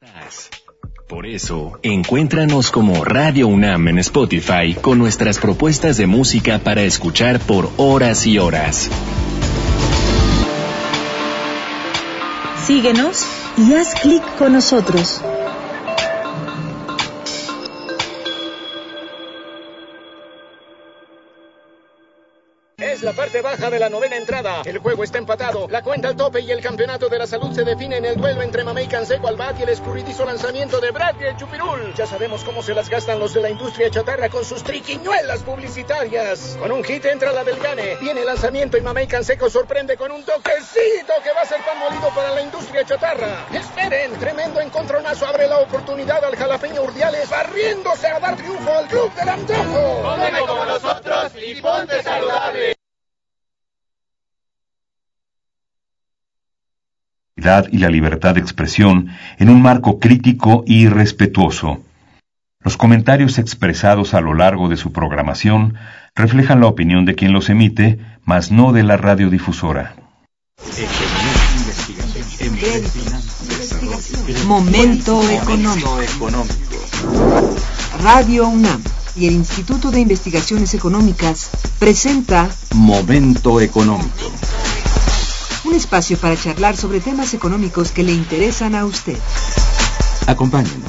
Por eso, encuéntranos como Radio UNAM en Spotify con nuestras propuestas de música para escuchar por horas y horas. Síguenos y haz clic con nosotros. Es la parte baja de la novena entrada. El juego está empatado. La cuenta al tope y el campeonato de la salud se define en el duelo entre Mamey Canseco al bat y el escurridizo lanzamiento de Brad y el Chupirul. Ya sabemos cómo se las gastan los de la industria chatarra con sus triquiñuelas publicitarias. Con un hit entra la del Gane. Viene el lanzamiento y Mamey Canseco sorprende con un toquecito que va a ser pan molido para la industria chatarra. Esperen, tremendo encontronazo abre la oportunidad al jalapeño Urdiales barriéndose a dar triunfo al club del antojo. Come como nosotros y ponte saludable. Y la libertad de expresión en un marco crítico y respetuoso. Los comentarios expresados a lo largo de su programación reflejan la opinión de quien los emite, mas no de la radiodifusora. Momento económico. Radio UNAM y el Instituto de Investigaciones Económicas presenta Momento económico. Un espacio para charlar sobre temas económicos que le interesan a usted. Acompáñenos.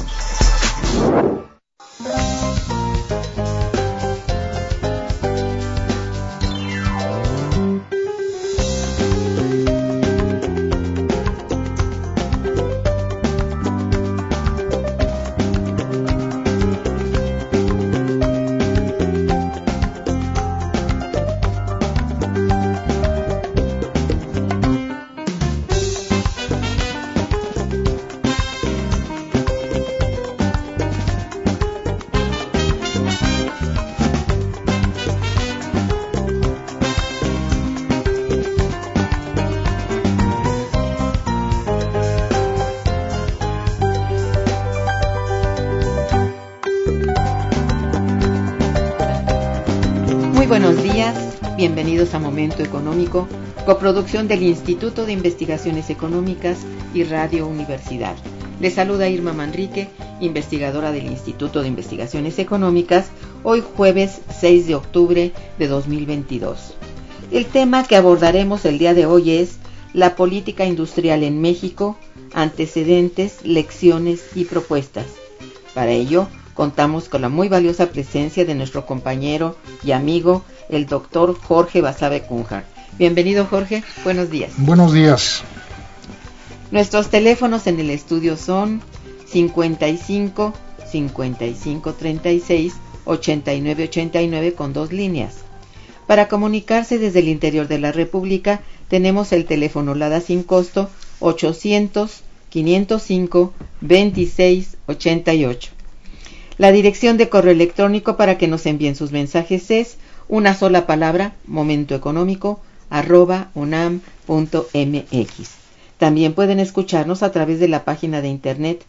Buenos días, bienvenidos a Momento Económico, coproducción del Instituto de Investigaciones Económicas y Radio Universidad. Les saluda Irma Manrique, investigadora del Instituto de Investigaciones Económicas, hoy jueves 6 de octubre de 2022. El tema que abordaremos el día de hoy es la política industrial en México, antecedentes, lecciones y propuestas. Para ello, contamos con la muy valiosa presencia de nuestro compañero y amigo, el doctor Jorge Basabe Cunha. Bienvenido, Jorge. Buenos días. Buenos días. Nuestros teléfonos en el estudio son 55 55 36 89 89 con 2 líneas. Para comunicarse desde el interior de la República, tenemos el teléfono LADA sin costo 800 505 26 88. La dirección de correo electrónico para que nos envíen sus mensajes es una sola palabra, momentoeconómico@unam.mx. También pueden escucharnos a través de la página de internet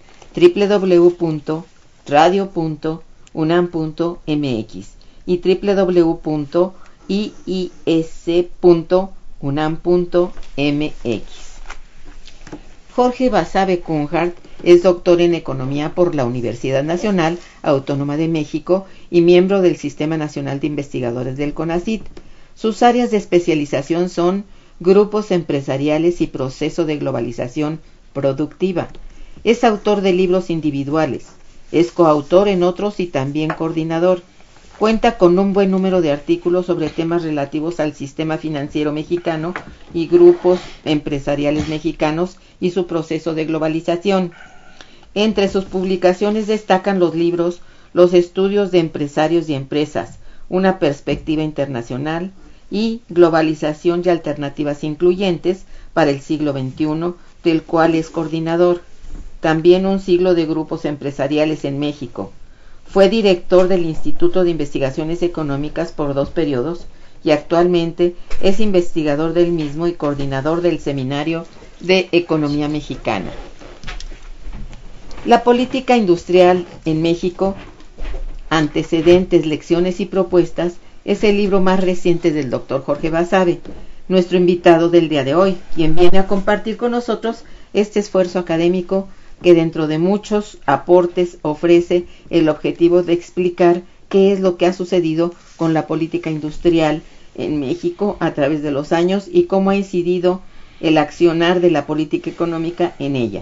www.radio.unam.mx y www.iis.unam.mx. Jorge Basabe Cunha es doctor en Economía por la Universidad Nacional Autónoma de México y miembro del Sistema Nacional de Investigadores del CONACYT. Sus áreas de especialización son grupos empresariales y proceso de globalización productiva. Es autor de libros individuales, es coautor en otros y también coordinador. Cuenta con un buen número de artículos sobre temas relativos al sistema financiero mexicano y grupos empresariales mexicanos y su proceso de globalización. Entre sus publicaciones destacan los libros Los estudios de empresarios y empresas, una perspectiva internacional y Globalización y alternativas incluyentes para el siglo XXI, del cual es coordinador. También Un siglo de grupos empresariales en México. Fue director del Instituto de Investigaciones Económicas por 2 periodos y actualmente es investigador del mismo y coordinador del Seminario de Economía Mexicana. La política industrial en México, antecedentes, lecciones y propuestas, es el libro más reciente del doctor Jorge Basabe, nuestro invitado del día de hoy, quien viene a compartir con nosotros este esfuerzo académico que dentro de muchos aportes ofrece el objetivo de explicar qué es lo que ha sucedido con la política industrial en México a través de los años y cómo ha incidido el accionar de la política económica en ella.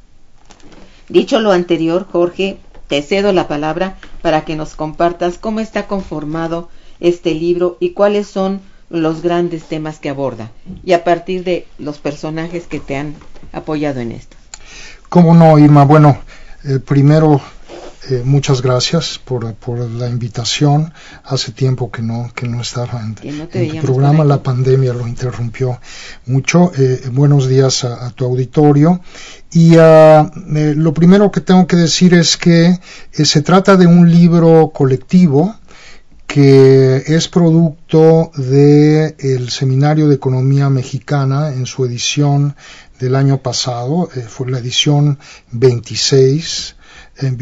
Dicho lo anterior, Jorge, te cedo la palabra para que nos compartas cómo está conformado este libro y cuáles son los grandes temas que aborda, y a partir de los personajes que te han apoyado en esto. ¿Cómo no, Irma? Bueno, primero, muchas gracias por la invitación. Hace tiempo que no estaba en tu programa, la pandemia lo interrumpió mucho. Buenos días a tu auditorio. Y lo primero que tengo que decir es que se trata de un libro colectivo que es producto del Seminario de Economía Mexicana en su edición del año pasado. Fue la edición 26, en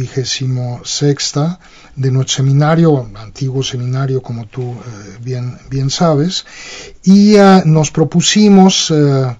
26ª de nuestro seminario, antiguo seminario como tú bien sabes, y nos propusimos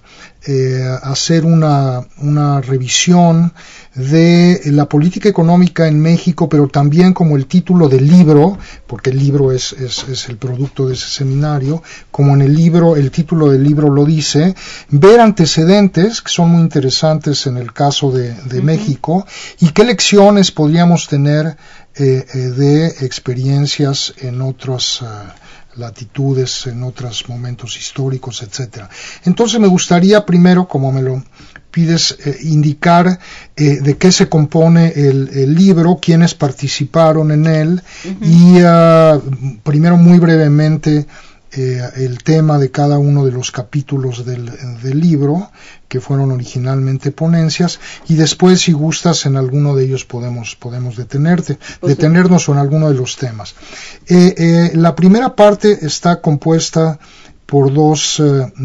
hacer una revisión de la política económica en México, pero también, como el título del libro, porque el libro es el producto de ese seminario, como en el título del libro lo dice, ver antecedentes que son muy interesantes en el caso de México, y qué lecciones podríamos tener de experiencias en otras latitudes, en otros momentos históricos, etcétera. Entonces me gustaría primero, como me lo pides, indicar de qué se compone el libro, quiénes participaron en él, y primero muy brevemente el tema de cada uno de los capítulos del libro, que fueron originalmente ponencias, y después, si gustas, en alguno de ellos podemos detenernos o en alguno de los temas. La primera parte está compuesta por dos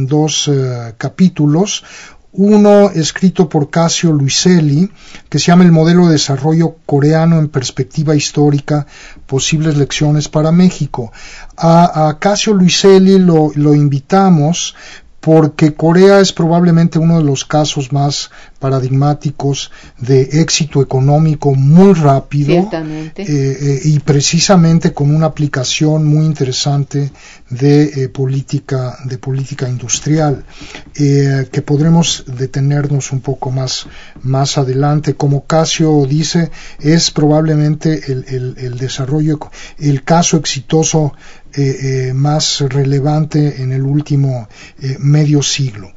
capítulos. Uno escrito por Casio Luiselli, que se llama El modelo de desarrollo coreano en perspectiva histórica, posibles lecciones para México. A Casio Luiselli lo invitamos porque Corea es probablemente uno de los casos más paradigmáticos de éxito económico muy rápido, y precisamente con una aplicación muy interesante de política industrial, que podremos detenernos un poco más adelante. Como Casio dice, es probablemente el desarrollo, el caso exitoso más relevante en el último medio siglo.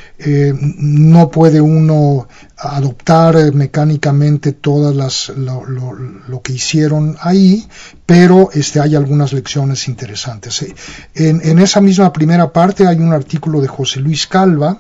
No puede uno adoptar mecánicamente todas lo que hicieron ahí, pero hay algunas lecciones interesantes. En esa misma primera parte hay un artículo de José Luis Calva,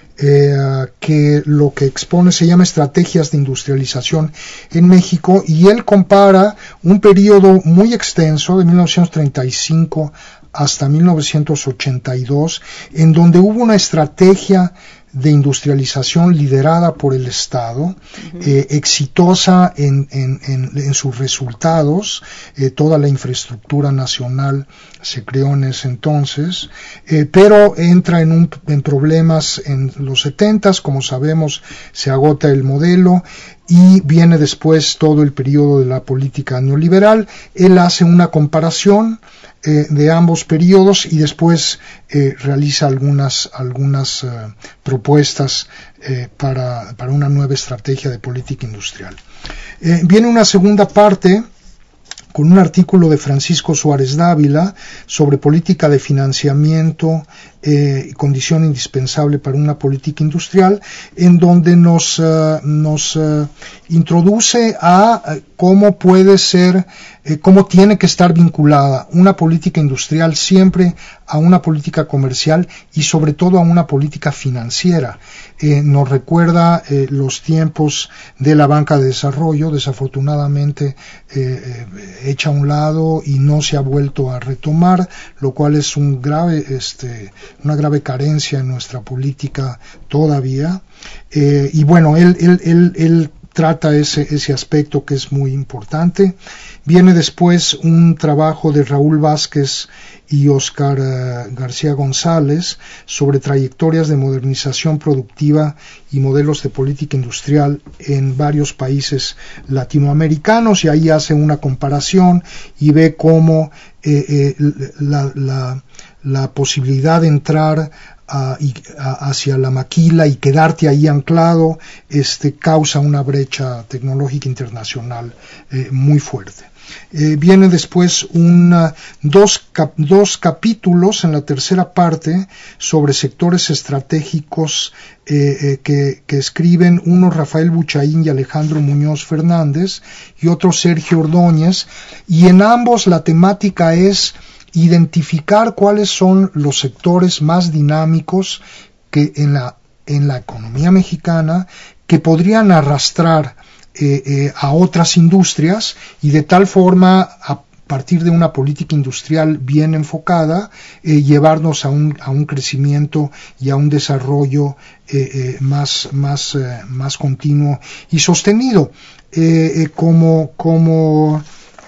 que lo que expone se llama Estrategias de Industrialización en México, y él compara un periodo muy extenso de 1935 hasta 1982, en donde hubo una estrategia de industrialización liderada por el Estado, exitosa en sus resultados. Toda la infraestructura nacional se creó en ese entonces, pero entra en problemas en los 70s, como sabemos, se agota el modelo y viene después todo el periodo de la política neoliberal. Él hace una comparación de ambos periodos y después realiza algunas propuestas para una nueva estrategia de política industrial. Viene una segunda parte con un artículo de Francisco Suárez Dávila sobre política de financiamiento, condición indispensable para una política industrial, en donde nos introduce a cómo puede ser, cómo tiene que estar vinculada una política industrial siempre a una política comercial y sobre todo a una política financiera. Nos recuerda los tiempos de la banca de desarrollo, desafortunadamente hecha a un lado y no se ha vuelto a retomar, lo cual es una grave carencia en nuestra política todavía. Y bueno, él trata ese aspecto que es muy importante. Viene después un trabajo de Raúl Vázquez y Óscar García González sobre trayectorias de modernización productiva y modelos de política industrial en varios países latinoamericanos, y ahí hace una comparación y ve cómo la posibilidad de entrar hacia la maquila y quedarte ahí anclado causa una brecha tecnológica internacional muy fuerte. Viene después dos capítulos en la tercera parte sobre sectores estratégicos que escriben uno Rafael Buchaín y Alejandro Muñoz Fernández y otro Sergio Ordóñez, y en ambos la temática es identificar cuáles son los sectores más dinámicos que en la economía mexicana que podrían arrastrar a otras industrias, y de tal forma, a partir de una política industrial bien enfocada, llevarnos a un crecimiento y a un desarrollo más continuo y sostenido, como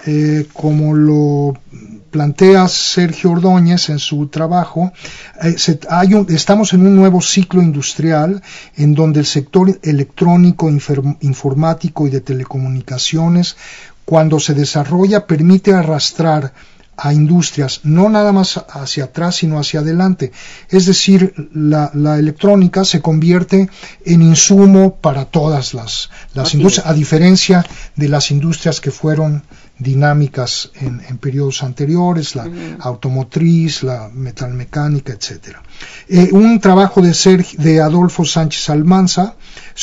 lo plantea Sergio Ordóñez en su trabajo. Estamos en un nuevo ciclo industrial en donde el sector electrónico, informático y de telecomunicaciones, cuando se desarrolla, permite arrastrar a industrias no nada más hacia atrás sino hacia adelante. Es decir, la electrónica se convierte en insumo para todas las industrias, a diferencia de las industrias que fueron dinámicas en periodos anteriores, la automotriz, la metalmecánica, etcétera. Un trabajo de Adolfo Sánchez Almanza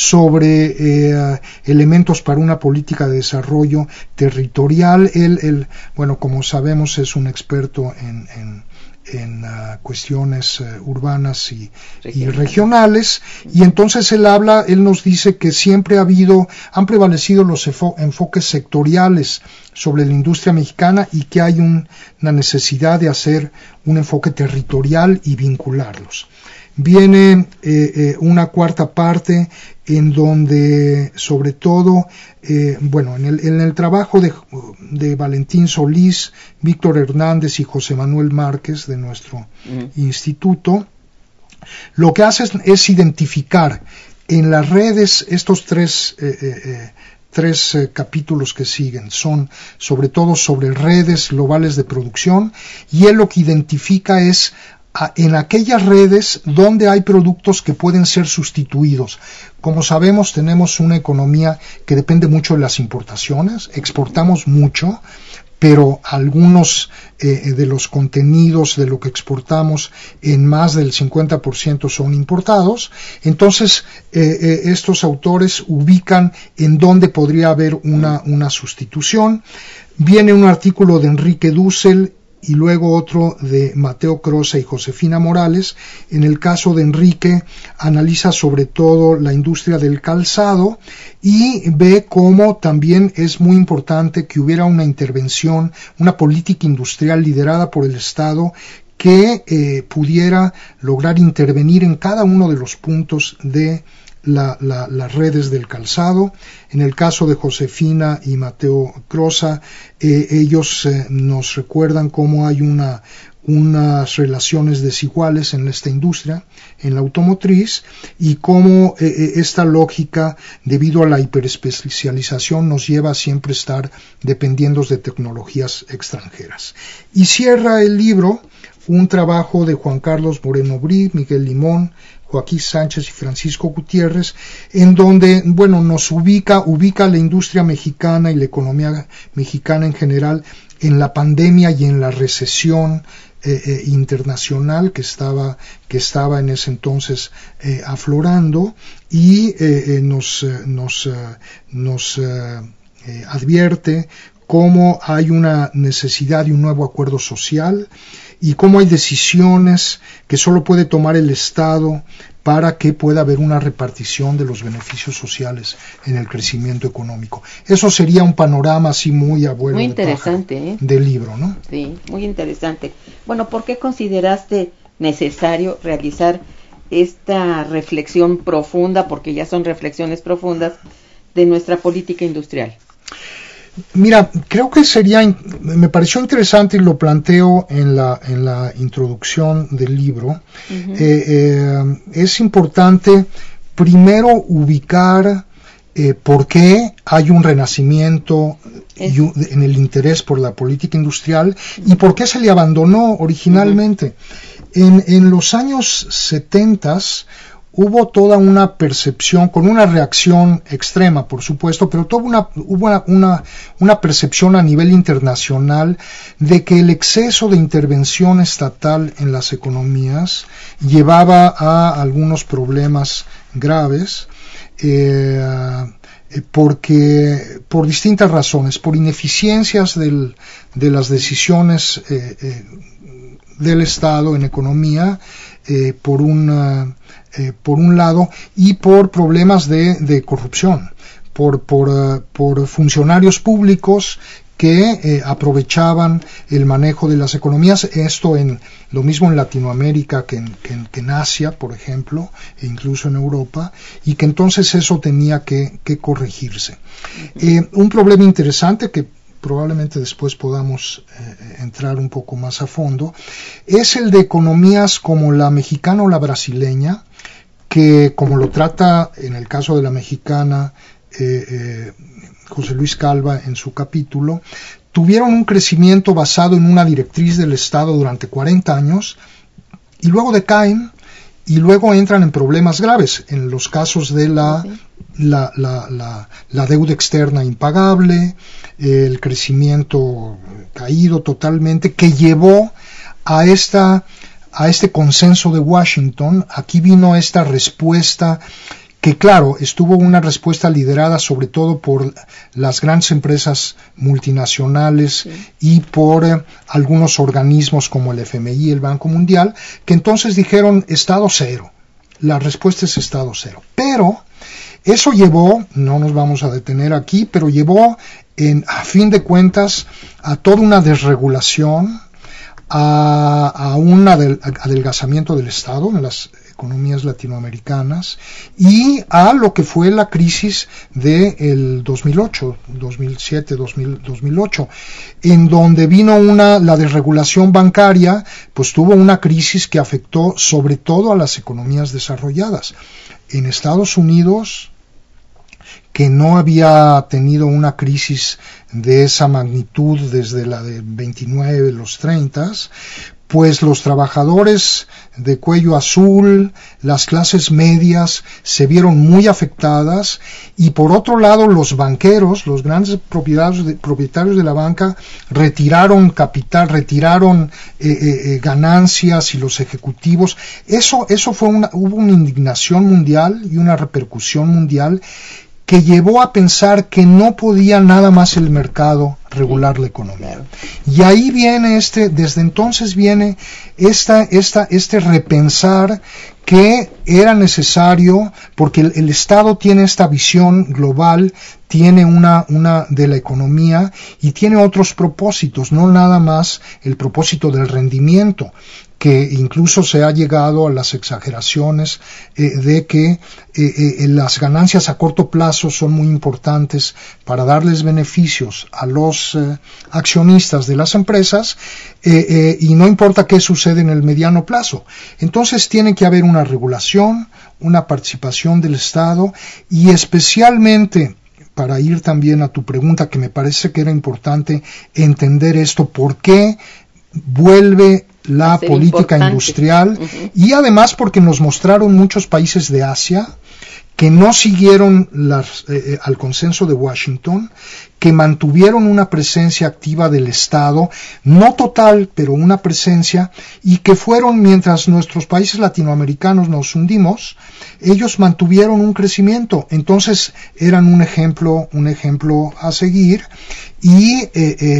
sobre elementos para una política de desarrollo territorial. Él, como sabemos, es un experto en cuestiones urbanas y regionales, y entonces él nos dice que siempre han prevalecido los enfoques sectoriales sobre la industria mexicana y que hay una necesidad de hacer un enfoque territorial y vincularlos. Viene una cuarta parte en donde, sobre todo, en el trabajo de Valentín Solís, Víctor Hernández y José Manuel Márquez de nuestro instituto, lo que hace es identificar en las redes estos tres capítulos que siguen, son sobre todo sobre redes globales de producción, y él lo que identifica es en aquellas redes donde hay productos que pueden ser sustituidos. Como sabemos, tenemos una economía que depende mucho de las importaciones, exportamos mucho, pero algunos de los contenidos de lo que exportamos, en más del 50% son importados. Entonces, estos autores ubican en dónde podría haber una sustitución. Viene un artículo de Enrique Dussel y luego otro de Mateo Crosa y Josefina Morales. En el caso de Enrique, analiza sobre todo la industria del calzado y ve cómo también es muy importante que hubiera una intervención, una política industrial liderada por el Estado que pudiera lograr intervenir en cada uno de los puntos de las redes del calzado. En el caso de Josefina y Mateo Crosa, ellos nos recuerdan cómo hay unas relaciones desiguales en esta industria, en la automotriz, y cómo esta lógica, debido a la hiperespecialización, nos lleva a siempre estar dependiendo de tecnologías extranjeras. Y cierra el libro un trabajo de Juan Carlos Moreno Brí, Miguel Limón, Joaquín Sánchez y Francisco Gutiérrez, en donde, nos ubica la industria mexicana y la economía mexicana en general en la pandemia y en la recesión internacional que estaba en ese entonces aflorando, y nos advierte cómo hay una necesidad de un nuevo acuerdo social y cómo hay decisiones que solo puede tomar el Estado para que pueda haber una repartición de los beneficios sociales en el crecimiento económico. Eso sería un panorama así muy abuelo muy interesante, del libro, ¿no? Sí, muy interesante. Bueno, ¿por qué consideraste necesario realizar esta reflexión profunda, porque ya son reflexiones profundas, de nuestra política industrial? Mira, creo que me pareció interesante y lo planteo en la introducción del libro. Es importante primero ubicar por qué hay un renacimiento en el interés por la política industrial y por qué se le abandonó originalmente. En los años 70 hubo toda una percepción, con una reacción extrema, por supuesto, pero hubo una percepción a nivel internacional de que el exceso de intervención estatal en las economías llevaba a algunos problemas graves, porque por distintas razones, por ineficiencias de las decisiones del Estado en economía, por un lado, y por problemas de corrupción, por funcionarios públicos que aprovechaban el manejo de las economías, esto lo mismo en Latinoamérica que en Asia, por ejemplo, e incluso en Europa, y que entonces eso tenía que corregirse. Un problema interesante que probablemente después podamos entrar un poco más a fondo, es el de economías como la mexicana o la brasileña, que como lo trata en el caso de la mexicana José Luis Calva en su capítulo, tuvieron un crecimiento basado en una directriz del Estado durante 40 años y luego decaen y luego entran en problemas graves en los casos de la deuda externa impagable, el crecimiento caído totalmente, que llevó a este consenso de Washington. Aquí vino esta respuesta que, claro, estuvo una respuesta liderada sobre todo por las grandes empresas multinacionales y por algunos organismos como el FMI y el Banco Mundial, que entonces dijeron Estado cero. La respuesta es Estado cero. Pero eso llevó, no nos vamos a detener aquí, pero llevó a fin de cuentas a toda una desregulación, a un adelgazamiento del Estado en las economías latinoamericanas y a lo que fue la crisis del 2008, 2007, 2008, en donde vino la desregulación bancaria, pues tuvo una crisis que afectó sobre todo a las economías desarrolladas. En Estados Unidos, que no había tenido una crisis de esa magnitud desde la de 29, los 30, pues los trabajadores de cuello azul, las clases medias, se vieron muy afectadas, y por otro lado los banqueros, los grandes propietarios de la banca, retiraron capital, retiraron ganancias, y los ejecutivos, hubo una indignación mundial y una repercusión mundial que llevó a pensar que no podía nada más el mercado regular la economía. Y ahí viene desde entonces viene este repensar que era necesario, porque el Estado tiene esta visión global, tiene una de la economía y tiene otros propósitos, no nada más el propósito del rendimiento, que incluso se ha llegado a las exageraciones de que las ganancias a corto plazo son muy importantes para darles beneficios a los accionistas de las empresas, y no importa qué sucede en el mediano plazo. Entonces tiene que haber una regulación, una participación del Estado, y especialmente, para ir también a tu pregunta, que me parece que era importante entender esto, ¿por qué vuelve la política industrial? Y además porque nos mostraron muchos países de Asia que no siguieron al consenso de Washington, que mantuvieron una presencia activa del Estado, no total, pero una presencia, y que fueron, mientras nuestros países latinoamericanos nos hundimos, ellos mantuvieron un crecimiento. Entonces eran un ejemplo a seguir. Y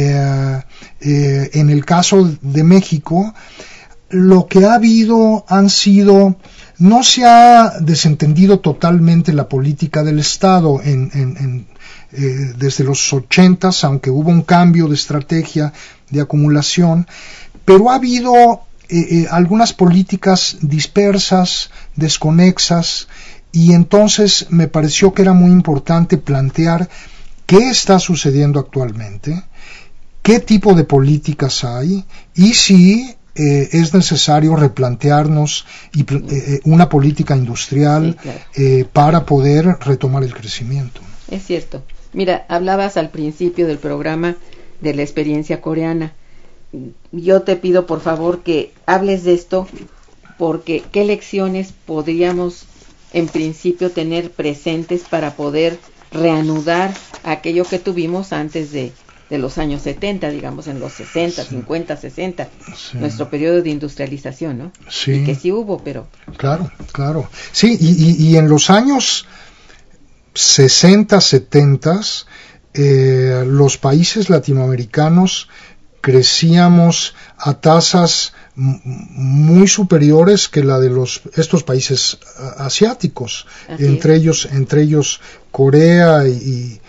en el caso de México, lo que ha habido no se ha desentendido totalmente la política del Estado desde los 80s, aunque hubo un cambio de estrategia de acumulación, pero ha habido algunas políticas dispersas, desconexas, y entonces me pareció que era muy importante plantear qué está sucediendo actualmente, qué tipo de políticas hay y si es necesario replantearnos una política industrial, sí, claro, para poder retomar el crecimiento. Es cierto. Mira, hablabas al principio del programa de la experiencia coreana. Yo te pido por favor que hables de esto, porque qué lecciones podríamos en principio tener presentes para poder reanudar aquello que tuvimos antes de los años 70, digamos en los 60, sí, 50, 60, sí, nuestro periodo de industrialización, ¿no? Sí. Y que sí hubo, pero... Claro. Sí, y en los años 60, 70, los países latinoamericanos crecíamos a tasas muy superiores que la de estos países asiáticos, entre ellos Corea y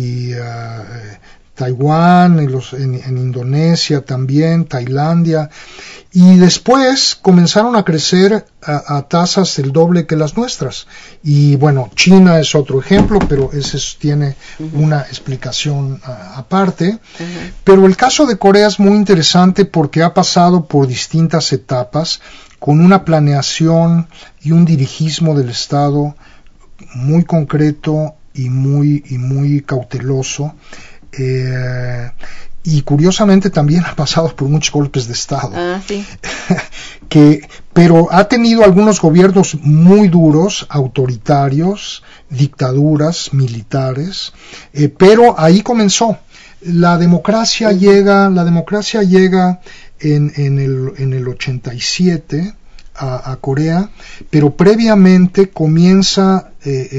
Taiwán, en Indonesia también, Tailandia, y después comenzaron a crecer a tasas del doble que las nuestras. Y bueno, China es otro ejemplo, pero ese tiene una explicación aparte. Pero el caso de Corea es muy interesante porque ha pasado por distintas etapas con una planeación y un dirigismo del Estado muy concreto y muy cauteloso. Y curiosamente también ha pasado por muchos golpes de Estado. Sí. Pero ha tenido algunos gobiernos muy duros, autoritarios, dictaduras militares, pero ahí comenzó. La democracia llega en el 87 a Corea, pero previamente comienza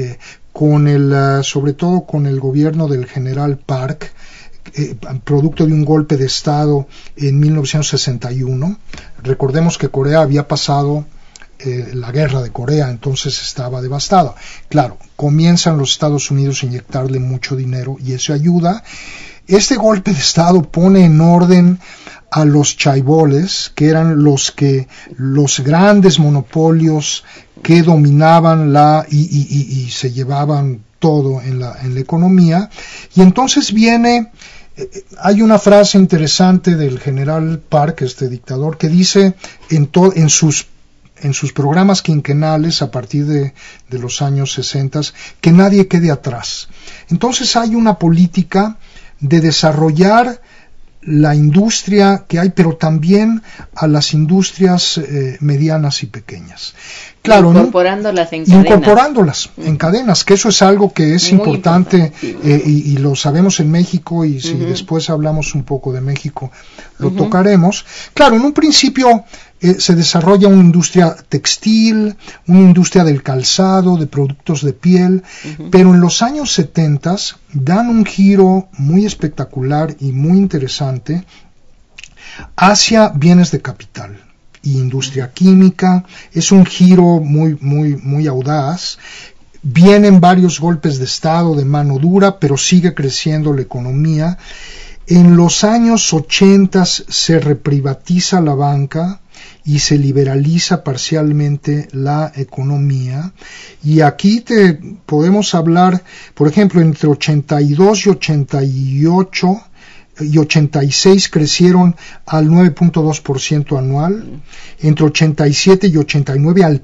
sobre todo con el gobierno del general Park, producto de un golpe de Estado en 1961. Recordemos que Corea había pasado la guerra de Corea, entonces estaba devastada. Claro, comienzan los Estados Unidos a inyectarle mucho dinero y eso ayuda. Este golpe de Estado pone en orden a los chaeboles, que eran los grandes monopolios que dominaban y se llevaban todo en la economía. Y entonces hay una frase interesante del general Park, este dictador, que dice en sus programas quinquenales a partir de los años 60 que nadie quede atrás. Entonces hay una política de desarrollar la industria que hay, pero también a las industrias medianas y pequeñas. Claro, incorporándolas en cadenas, que eso es algo que es muy importante, y lo sabemos en México, y si después hablamos un poco de México, lo tocaremos. Claro, en un principio se desarrolla una industria textil, una industria del calzado, de productos de piel, pero en los años 70 dan un giro muy espectacular y muy interesante hacia bienes de capital y industria química. Es un giro muy audaz. Vienen varios golpes de Estado de mano dura, pero sigue creciendo la economía. En los años 80 se reprivatiza la banca y se liberaliza parcialmente la economía, y aquí podemos hablar, por ejemplo, entre 82 y 88 y 86 crecieron al 9.2% anual, entre 87 y 89 al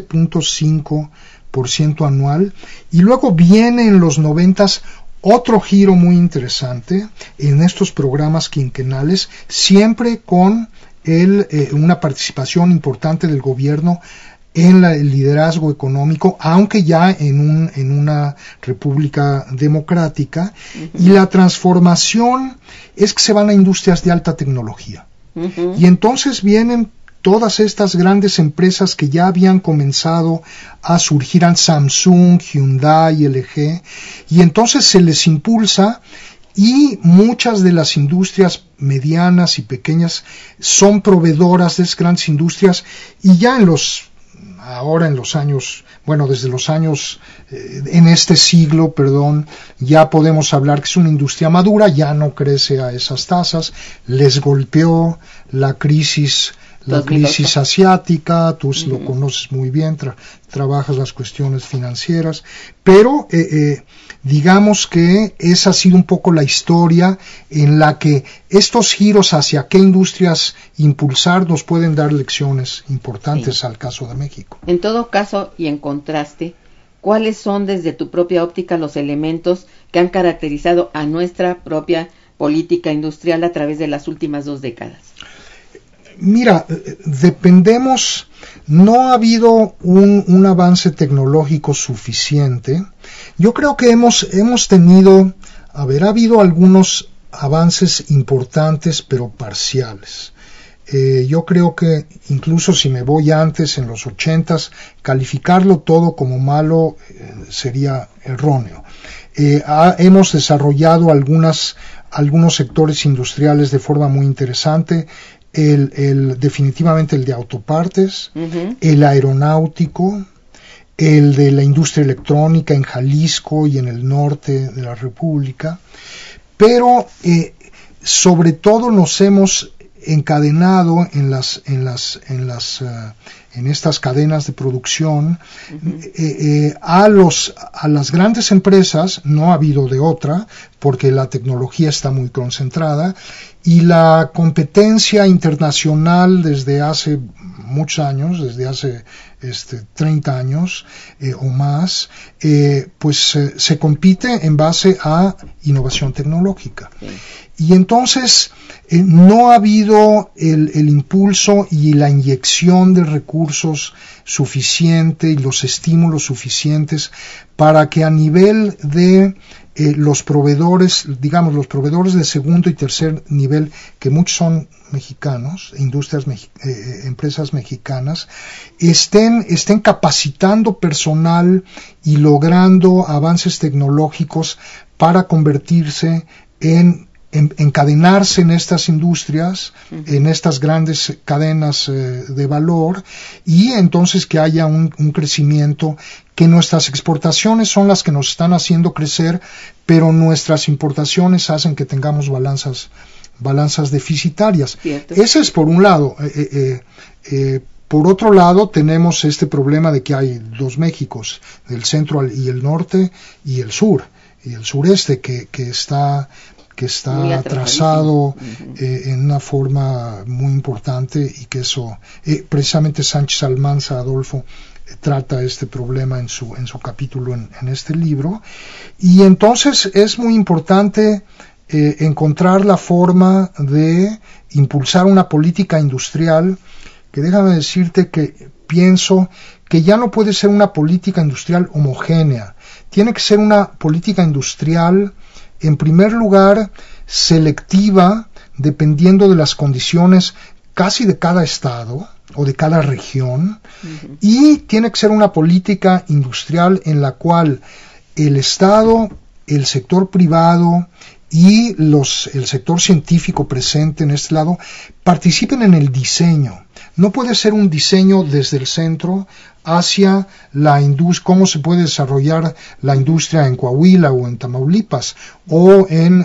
13.5% anual, y luego viene en los 90 otro giro muy interesante en estos programas quinquenales, siempre con una participación importante del gobierno en el liderazgo económico, aunque ya en una república democrática, y la transformación es que se van a industrias de alta tecnología. Y entonces vienen todas estas grandes empresas que ya habían comenzado a surgir, Samsung, Hyundai, LG, y entonces se les impulsa, y muchas de las industrias medianas y pequeñas son proveedoras de esas grandes industrias, y ya desde los años, en este siglo, ya podemos hablar que es una industria madura, ya no crece a esas tasas. Les golpeó la crisis la crisis asiática, tú lo conoces muy bien, trabajas las cuestiones financieras, pero digamos que esa ha sido un poco la historia en la que estos giros hacia qué industrias impulsar nos pueden dar lecciones importantes al caso de México. En todo caso, y en contraste, ¿cuáles son desde tu propia óptica los elementos que han caracterizado a nuestra propia política industrial a través de las últimas 2 décadas? Mira, dependemos, no ha habido un avance tecnológico suficiente. Yo creo que hemos tenido, ha habido algunos avances importantes pero parciales. Yo creo que incluso si me voy antes, en los 80s, calificarlo todo como malo sería erróneo. Hemos desarrollado algunos sectores industriales de forma muy interesante. Definitivamente el de autopartes, el aeronáutico, el de la industria electrónica en Jalisco y en el norte de la República, pero sobre todo nos hemos encadenado en estas cadenas de producción a las grandes empresas. No ha habido de otra, porque la tecnología está muy concentrada y la competencia internacional desde hace muchos años, desde hace 30 años o más, se compite en base a innovación tecnológica. Y entonces no ha habido el impulso y la inyección de recursos suficiente y los estímulos suficientes para que a nivel de los proveedores, digamos los proveedores de segundo y tercer nivel, que muchos son mexicanos, empresas mexicanas, estén capacitando personal y logrando avances tecnológicos para convertirse encadenarse en estas industrias, en estas grandes cadenas de valor, y entonces que haya un crecimiento, que nuestras exportaciones son las que nos están haciendo crecer, pero nuestras importaciones hacen que tengamos balanzas deficitarias. Cierto. Ese es por un lado. Por otro lado, tenemos este problema de que hay 2 Méxicos, el centro y el norte, y el sur, y el sureste, que está atrasado en una forma muy importante, y que eso, precisamente Sánchez Almanza, Adolfo, trata este problema en su capítulo en este libro. Y entonces es muy importante encontrar la forma de impulsar una política industrial que, déjame decirte que pienso que ya no puede ser una política industrial homogénea, tiene que ser una política industrial, en primer lugar, selectiva, dependiendo de las condiciones casi de cada estado o de cada región, y tiene que ser una política industrial en la cual el Estado, el sector privado y el sector científico presente en este lado participen en el diseño. No puede ser un diseño desde el centro hacia la industria, cómo se puede desarrollar la industria en Coahuila o en Tamaulipas o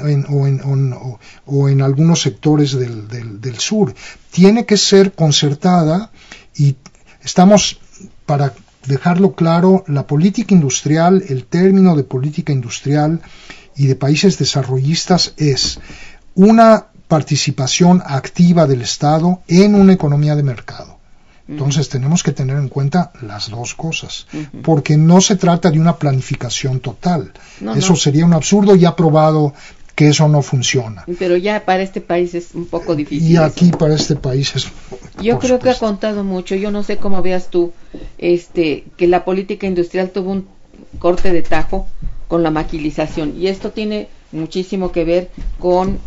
en algunos sectores del sur. Tiene que ser concertada, y estamos, para dejarlo claro, la política industrial, el término de política industrial y de países desarrollistas es una participación activa del Estado en una economía de mercado. Entonces tenemos que tener en cuenta las dos cosas, porque no se trata de una planificación total. Eso sería un absurdo, ya probado que eso no funciona. Pero ya para este país es un poco difícil. Y aquí para este país es... Yo creo que ha contado mucho. Yo no sé cómo veas tú que la política industrial tuvo un corte de tajo con la maquilización, y esto tiene muchísimo que ver con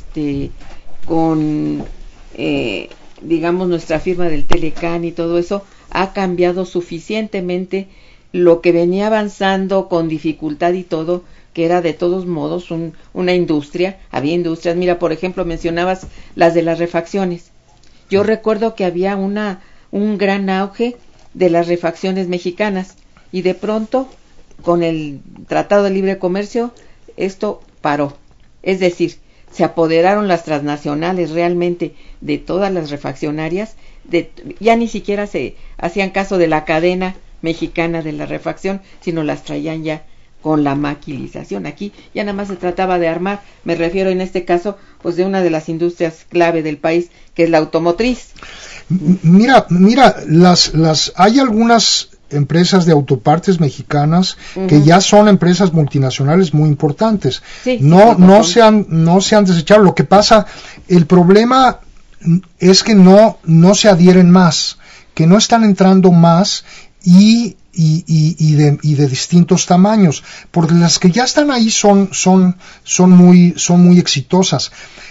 digamos, nuestra firma del Telecán, y todo eso ha cambiado suficientemente lo que venía avanzando con dificultad y todo, que era de todos modos una industria. Había industrias, mira, por ejemplo, mencionabas las de las refacciones. Yo recuerdo que había un gran auge de las refacciones mexicanas, y de pronto, con el Tratado de Libre Comercio, esto paró. Es decir, se apoderaron las transnacionales realmente de todas las refaccionarias, ya ni siquiera se hacían caso de la cadena mexicana de la refacción, sino las traían ya con la maquilización. Aquí ya nada más se trataba de armar, me refiero en este caso pues de una de las industrias clave del país, que es la automotriz. Mira, hay algunas empresas de autopartes mexicanas que ya son empresas multinacionales muy importantes. Sí, no se han desechado. Lo que pasa, el problema es que no se adhieren más, que no están entrando más y de distintos tamaños, porque las que ya están ahí son muy exitosas.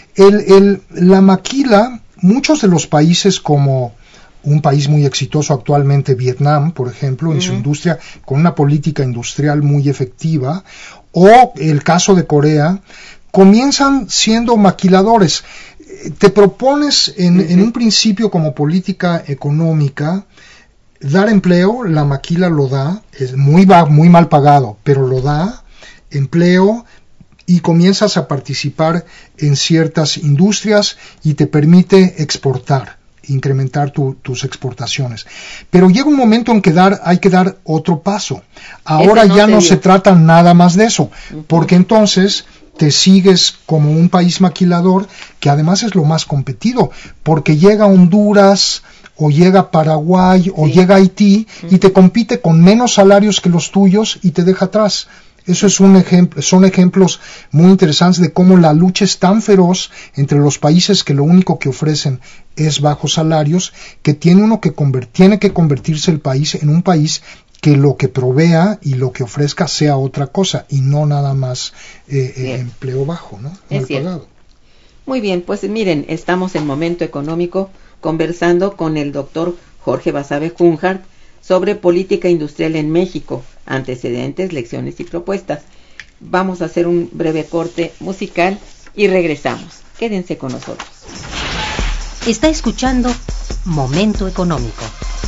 La maquila, muchos de los países, como un país muy exitoso actualmente, Vietnam, por ejemplo, en su industria, con una política industrial muy efectiva, o el caso de Corea, comienzan siendo maquiladores. Te propones en un principio como política económica dar empleo, la maquila lo da, es muy mal pagado, pero lo da, empleo, y comienzas a participar en ciertas industrias y te permite exportar, incrementar tus exportaciones. Pero llega un momento en que hay que dar otro paso. Ahora ya no se trata nada más de eso, porque entonces te sigues como un país maquilador, que además es lo más competido, porque llega Honduras, o llega Paraguay, o llega Haití, y te compite con menos salarios que los tuyos y te deja atrás. Eso es son ejemplos muy interesantes de cómo la lucha es tan feroz entre los países que lo único que ofrecen es bajos salarios, que tiene que convertirse el país en un país que lo que provea y lo que ofrezca sea otra cosa, y no nada más empleo bajo, ¿no? Es cierto. Muy bien, pues miren, estamos en Momento Económico conversando con el doctor Jorge Basabe Cunhart sobre política industrial en México, antecedentes, lecciones y propuestas. Vamos a hacer un breve corte musical y regresamos. Quédense con nosotros. Está escuchando Momento Económico.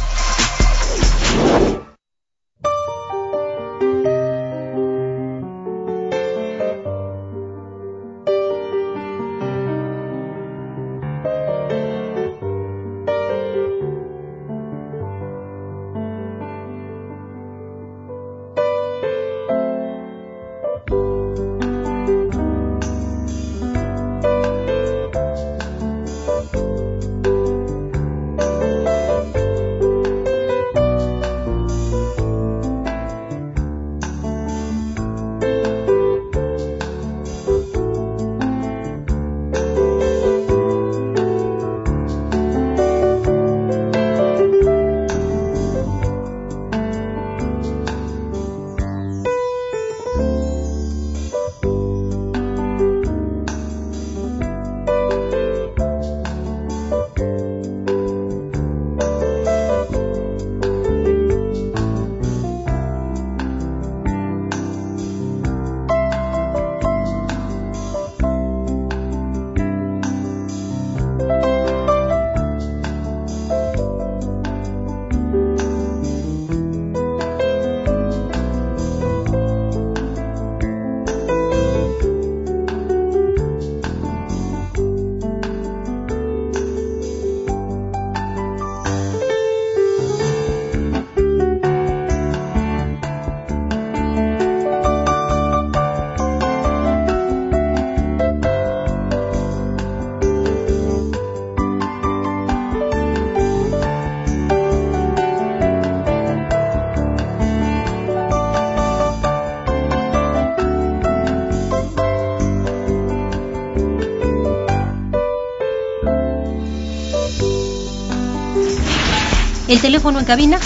El teléfono en cabina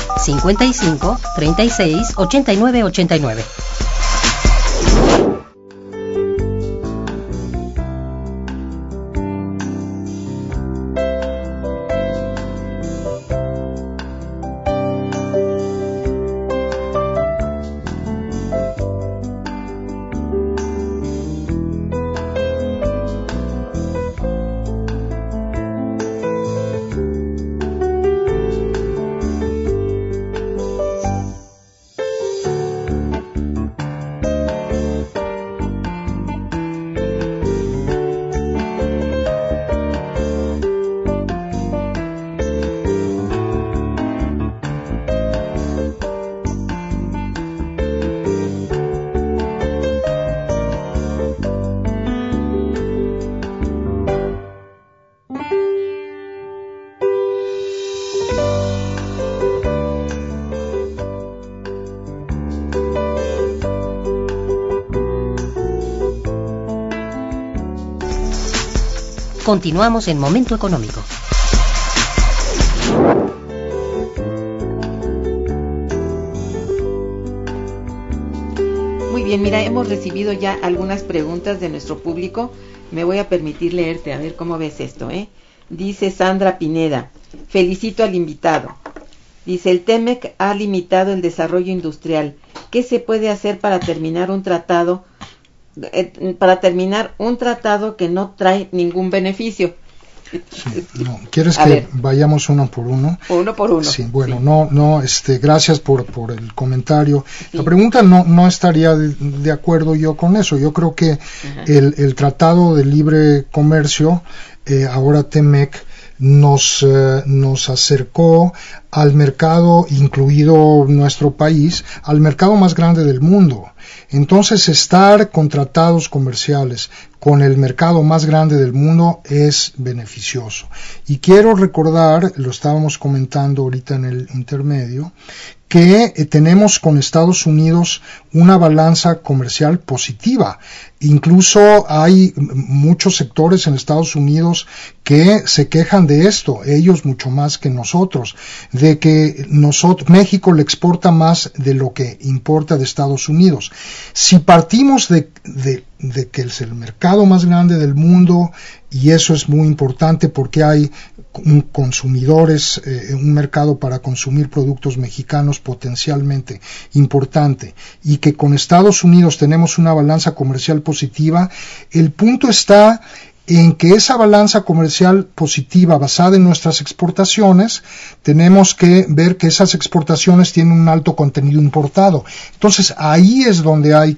55 36 89 89. Continuamos en Momento Económico. Muy bien, mira, hemos recibido ya algunas preguntas de nuestro público. Me voy a permitir leerte, a ver cómo ves esto, ¿eh? Dice Sandra Pineda: felicito al invitado. Dice: el TEMEC ha limitado el desarrollo industrial. ¿Qué se puede hacer para terminar un tratado que no trae ningún beneficio? Sí, no. ¿Quieres que vayamos uno por uno? Uno por uno. Sí, bueno, sí. Gracias por el comentario. Sí. La pregunta no estaría de acuerdo yo con eso. Yo creo que el Tratado de Libre Comercio, ahora TEMEC, nos acercó al mercado, incluido nuestro país, al mercado más grande del mundo. Entonces, estar con tratados comerciales con el mercado más grande del mundo es beneficioso. Y quiero recordar, lo estábamos comentando ahorita en el intermedio, que tenemos con Estados Unidos una balanza comercial positiva. Incluso hay muchos sectores en Estados Unidos que se quejan de esto, ellos mucho más que nosotros, de que México le exporta más de lo que importa de Estados Unidos. Si partimos de que es el mercado más grande del mundo, y eso es muy importante porque hay consumidores, un mercado para consumir productos mexicanos potencialmente importante, y que con Estados Unidos tenemos una balanza comercial positiva, el punto está en que esa balanza comercial positiva basada en nuestras exportaciones, tenemos que ver que esas exportaciones tienen un alto contenido importado. Entonces ahí es donde hay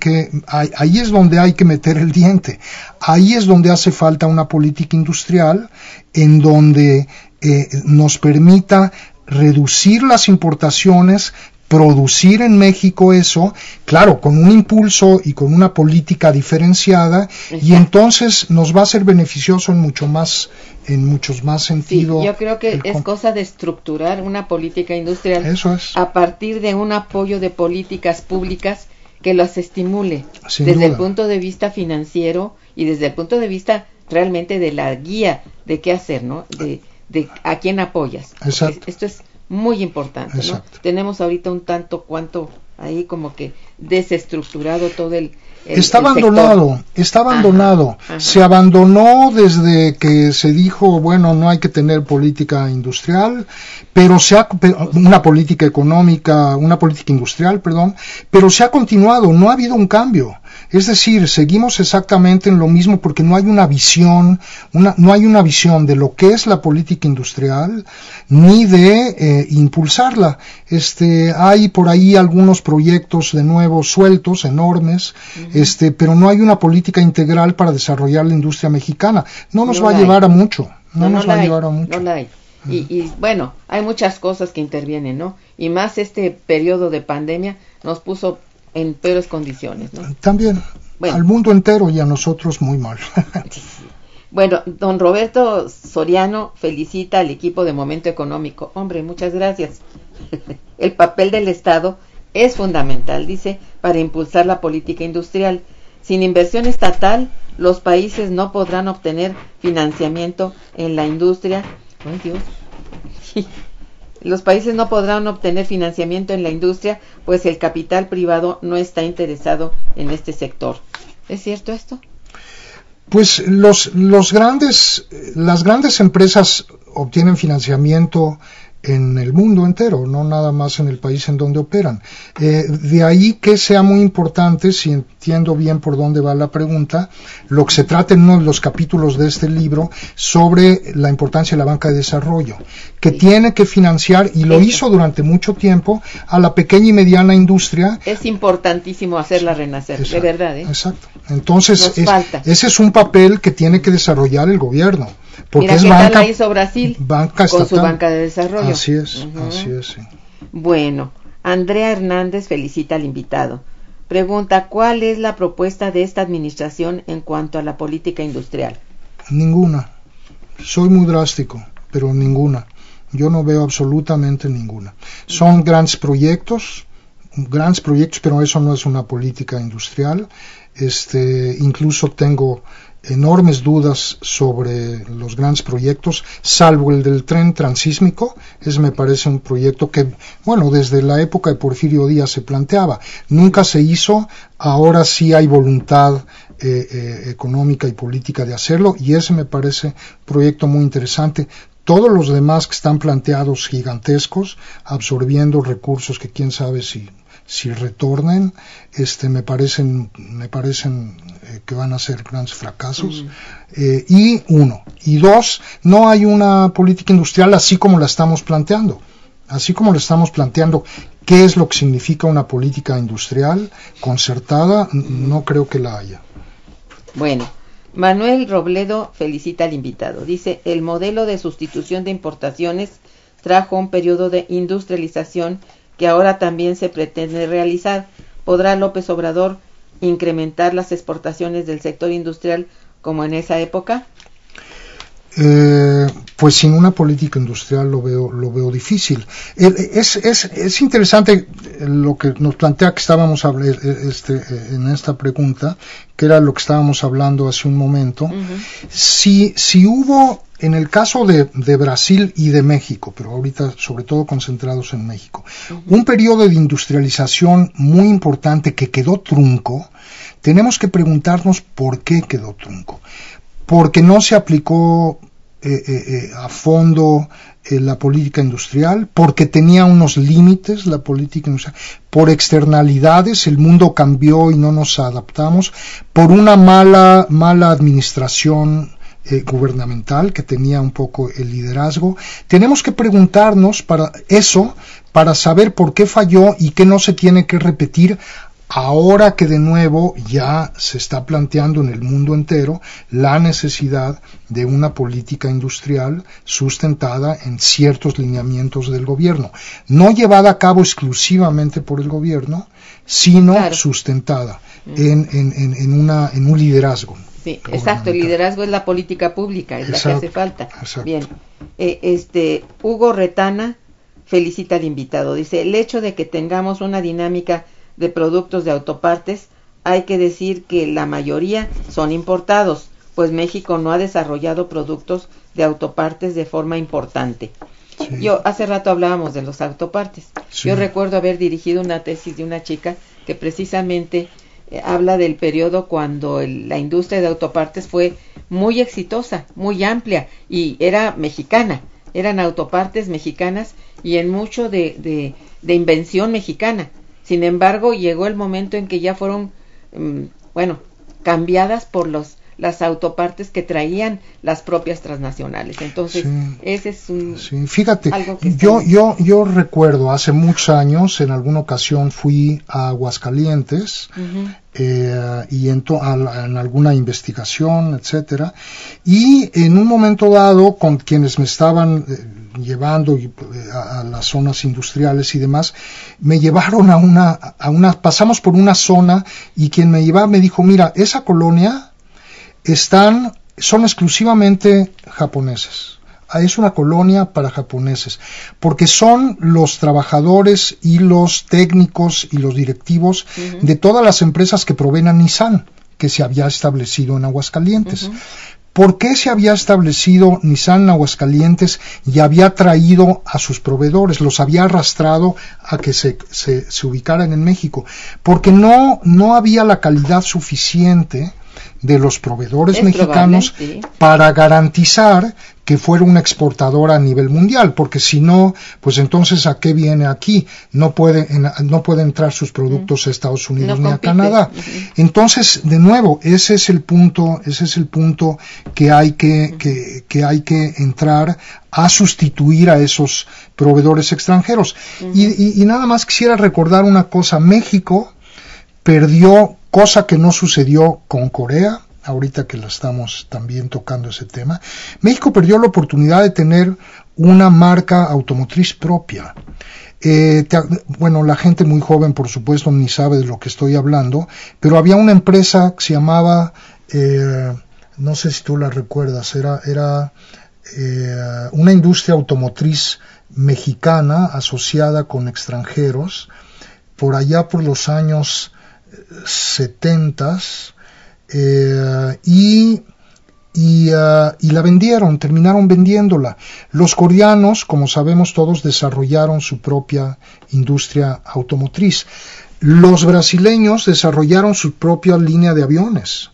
que meter el diente. Ahí es donde hace falta una política industrial en donde nos permita reducir las importaciones, producir en México eso, claro, con un impulso y con una política diferenciada. Exacto. Y entonces nos va a ser beneficioso en muchos más sentidos. Sí, yo creo que es cosa de estructurar una política industrial. Eso es. A partir de un apoyo de políticas públicas que las estimule. Sin desde duda. El punto de vista financiero y desde el punto de vista realmente de la guía de qué hacer, ¿no? De a quién apoyas. Exacto. Esto es muy importante, ¿no? Tenemos ahorita un tanto cuanto ahí como que desestructurado todo el Está abandonado. Ajá. Se abandonó desde que se dijo, bueno, no hay que tener política industrial, una política industrial, pero se ha continuado, no ha habido un cambio. Es decir, seguimos exactamente en lo mismo porque no hay una visión, no hay una visión de lo que es la política industrial ni de impulsarla. Hay por ahí algunos proyectos de nuevo sueltos, enormes, pero no hay una política integral para desarrollar la industria mexicana. No nos va a llevar a mucho. No la hay. Y bueno, hay muchas cosas que intervienen, ¿no? Y más este periodo de pandemia nos puso en peores condiciones, ¿no? También, al mundo entero y a nosotros muy mal. Bueno, don Roberto Soriano felicita al equipo de Momento Económico. Hombre, muchas gracias. El papel del Estado es fundamental, dice, para impulsar la política industrial. Sin inversión estatal, los países no podrán obtener financiamiento en la industria. ¡Ay, Dios! Los países no podrán obtener financiamiento en la industria, pues el capital privado no está interesado en este sector. ¿Es cierto esto? Pues las grandes empresas obtienen financiamiento en el mundo entero, no nada más en el país en donde operan. De ahí que sea muy importante, si entiendo bien por dónde va la pregunta, lo que se trata en uno de los capítulos de este libro sobre la importancia de la banca de desarrollo, que tiene que financiar, y lo hizo durante mucho tiempo, a la pequeña y mediana industria. Es importantísimo hacerla renacer, exacto, de verdad. Exacto. Entonces, ese es un papel que tiene que desarrollar el gobierno. Porque mira, es ¿qué banca, tal la hizo Brasil banca con su banca de desarrollo? Así es, así es. Sí. Bueno, Andrea Hernández felicita al invitado. Pregunta, ¿cuál es la propuesta de esta administración en cuanto a la política industrial? Ninguna. Soy muy drástico, pero ninguna. Yo no veo absolutamente ninguna. Son grandes proyectos, pero eso no es una política industrial. Incluso tengo enormes dudas sobre los grandes proyectos, salvo el del tren transísmico. Ese me parece un proyecto que, bueno, desde la época de Porfirio Díaz se planteaba. Nunca se hizo, ahora sí hay voluntad económica y política de hacerlo, y ese me parece un proyecto muy interesante. Todos los demás que están planteados gigantescos, absorbiendo recursos que quién sabe si retornen, me parecen que van a ser grandes fracasos. Y dos, no hay una política industrial así como la estamos planteando. ¿Qué es lo que significa una política industrial concertada? No creo que la haya. Bueno, Manuel Robledo felicita al invitado. Dice, el modelo de sustitución de importaciones trajo un periodo de industrialización que ahora también se pretende realizar. ¿Podrá López Obrador incrementar las exportaciones del sector industrial como en esa época? Pues sin una política industrial lo veo difícil. Es interesante lo que nos plantea que estábamos en esta pregunta, que era lo que estábamos hablando hace un momento. Uh-huh. Si hubo, en el caso de Brasil y de México, pero ahorita sobre todo concentrados en México, uh-huh, un periodo de industrialización muy importante que quedó trunco, tenemos que preguntarnos por qué quedó trunco. Porque no se aplicó a fondo la política industrial, porque tenía unos límites la política industrial, por externalidades, el mundo cambió y no nos adaptamos, por una mala administración gubernamental que tenía un poco el liderazgo. Tenemos que preguntarnos para saber por qué falló y qué no se tiene que repetir ahora que de nuevo ya se está planteando en el mundo entero la necesidad de una política industrial sustentada en ciertos lineamientos del gobierno, no llevada a cabo exclusivamente por el gobierno, sino sustentada en un liderazgo. Sí, exacto, el liderazgo es la política pública, es la que hace falta. Exacto. Bien, Hugo Retana felicita al invitado, dice, el hecho de que tengamos una dinámica de productos de autopartes, hay que decir que la mayoría son importados, pues México no ha desarrollado productos de autopartes de forma importante. Sí. Hace rato hablábamos de los autopartes. Sí. Yo recuerdo haber dirigido una tesis de una chica que precisamente habla del periodo cuando la industria de autopartes fue muy exitosa, muy amplia, y era mexicana, eran autopartes mexicanas y en mucho de invención mexicana. Sin embargo, llegó el momento en que ya fueron, cambiadas por las autopartes que traían las propias transnacionales. Entonces, ese es un... Sí, fíjate, yo recuerdo hace muchos años, en alguna ocasión fui a Aguascalientes, uh-huh, y en alguna investigación, etcétera, y en un momento dado, con quienes me estaban llevando a las zonas industriales y demás, me llevaron pasamos por una zona y quien me llevaba me dijo, mira, esa colonia son exclusivamente japoneses. Es una colonia para japoneses, porque son los trabajadores y los técnicos y los directivos, uh-huh, de todas las empresas que proveen a Nissan, que se había establecido en Aguascalientes. Uh-huh. ¿Por qué se había establecido Nissan en Aguascalientes y había traído a sus proveedores, los había arrastrado a que se ubicaran en México? Porque no había la calidad suficiente de los proveedores mexicanos para garantizar que fuera una exportadora a nivel mundial, porque si no, pues entonces ¿a qué viene aquí? No puede entrar sus productos a Estados Unidos ni a Canadá. Entonces, de nuevo, ese es el punto que hay que entrar a sustituir a esos proveedores extranjeros. Y nada más quisiera recordar una cosa, México perdió, cosa que no sucedió con Corea, ahorita que la estamos también tocando ese tema, México perdió la oportunidad de tener una marca automotriz propia. La gente muy joven, por supuesto, ni sabe de lo que estoy hablando, pero había una empresa que se llamaba, no sé si tú la recuerdas, era una industria automotriz mexicana asociada con extranjeros, por allá por los años 70s, y y la vendieron, terminaron vendiéndola. Los coreanos, como sabemos todos, desarrollaron su propia industria automotriz. Los brasileños desarrollaron su propia línea de aviones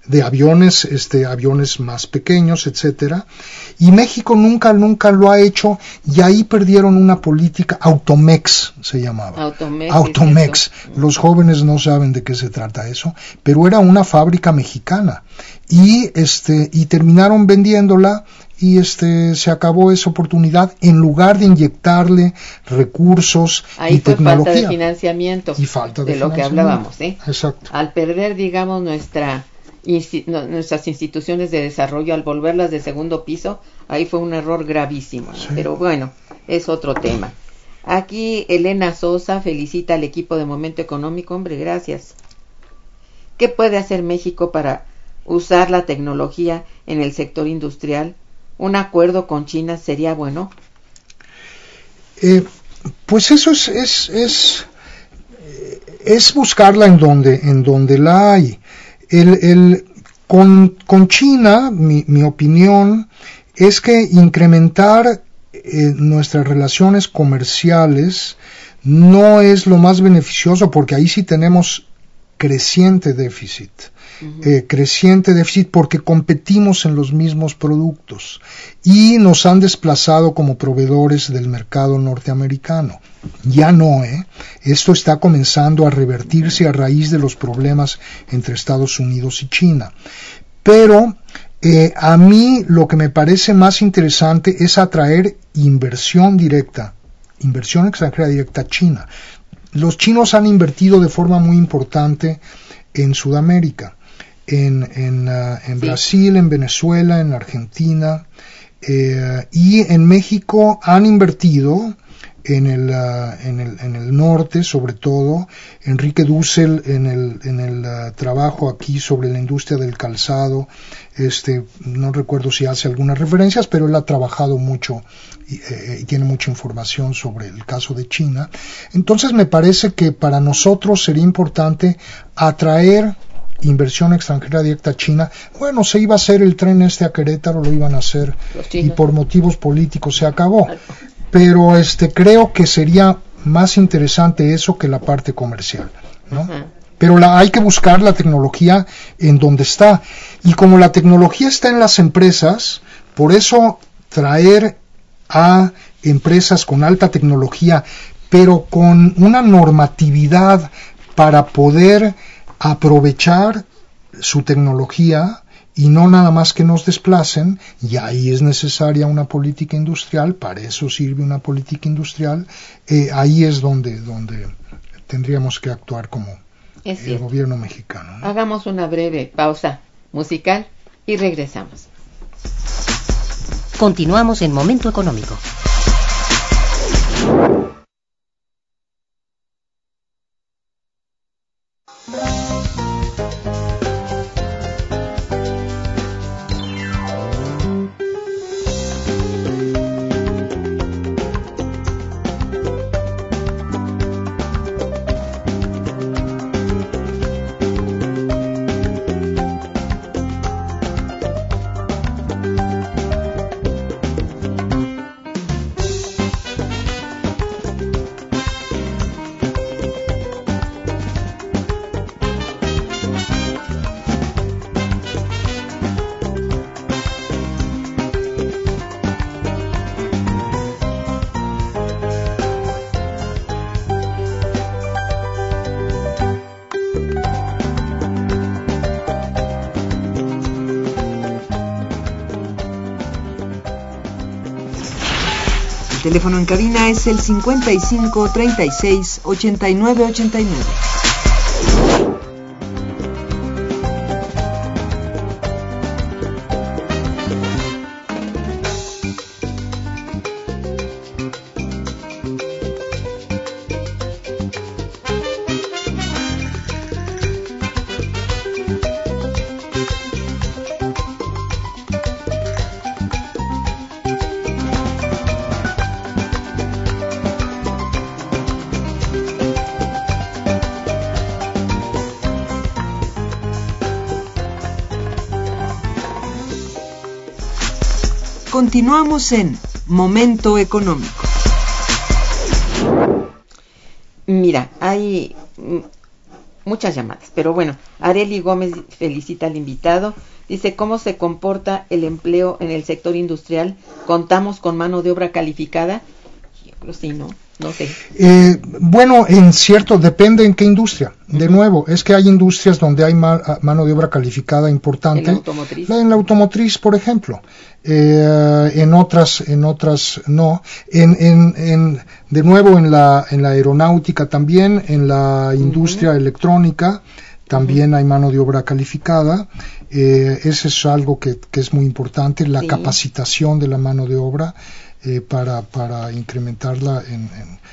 más pequeños, etcétera, y México nunca lo ha hecho, y ahí perdieron una política. Automex se llamaba. Automex. Los jóvenes no saben de qué se trata eso, pero era una fábrica mexicana, y terminaron vendiéndola, y se acabó esa oportunidad en lugar de inyectarle recursos y tecnología. Falta de financiamiento. Y falta de lo que hablábamos, Exacto. Al perder, digamos, nuestras instituciones de desarrollo, al volverlas de segundo piso, ahí fue un error gravísimo, ¿no? Sí. Pero bueno, es otro tema. Aquí Elena Sosa felicita al equipo de Momento Económico. Hombre, gracias. ¿Qué puede hacer México para usar la tecnología en el sector industrial? ¿Un acuerdo con China sería bueno? Pues eso es buscarla en donde la hay. Con China, mi opinión es que incrementar nuestras relaciones comerciales no es lo más beneficioso, porque ahí sí tenemos creciente déficit. Creciente déficit porque competimos en los mismos productos y nos han desplazado como proveedores del mercado norteamericano. Ya no, esto está comenzando a revertirse a raíz de los problemas entre Estados Unidos y China. Pero a mí lo que me parece más interesante es atraer inversión extranjera directa a China. Los chinos han invertido de forma muy importante en Sudamérica, en Brasil, en Venezuela, en Argentina, y en México han invertido en el norte, sobre todo. Enrique Dussel en el trabajo aquí sobre la industria del calzado, no recuerdo si hace algunas referencias, pero él ha trabajado mucho y tiene mucha información sobre el caso de China. Entonces me parece que para nosotros sería importante atraer inversión extranjera directa a China. Bueno, se iba a hacer el tren a Querétaro, lo iban a hacer, y por motivos políticos se acabó. Pero creo que sería más interesante eso que la parte comercial, ¿no? Pero hay que buscar la tecnología en donde está. Y como la tecnología está en las empresas, por eso traer a empresas con alta tecnología, pero con una normatividad para poder aprovechar su tecnología y no nada más que nos desplacen, y ahí es necesaria una política industrial. Para eso sirve una política industrial. Ahí es donde tendríamos que actuar como el gobierno mexicano, ¿no? Hagamos una breve pausa musical y regresamos. Continuamos en Momento Económico. El teléfono en cabina es el 55 36 89 89. Continuamos en Momento Económico. Mira, hay muchas llamadas, pero bueno, Areli Gómez felicita al invitado. Dice, ¿cómo se comporta el empleo en el sector industrial? ¿Contamos con mano de obra calificada? Yo sí, ¿no? No sé. Bueno, depende en qué industria. De nuevo, es que hay industrias donde hay mano de obra calificada importante. ¿En la automotriz? En la automotriz, por ejemplo. En otras no. De nuevo, en la aeronáutica también, en la industria electrónica también hay mano de obra calificada. Eso es algo que es muy importante, la capacitación de la mano de obra. Para incrementarla en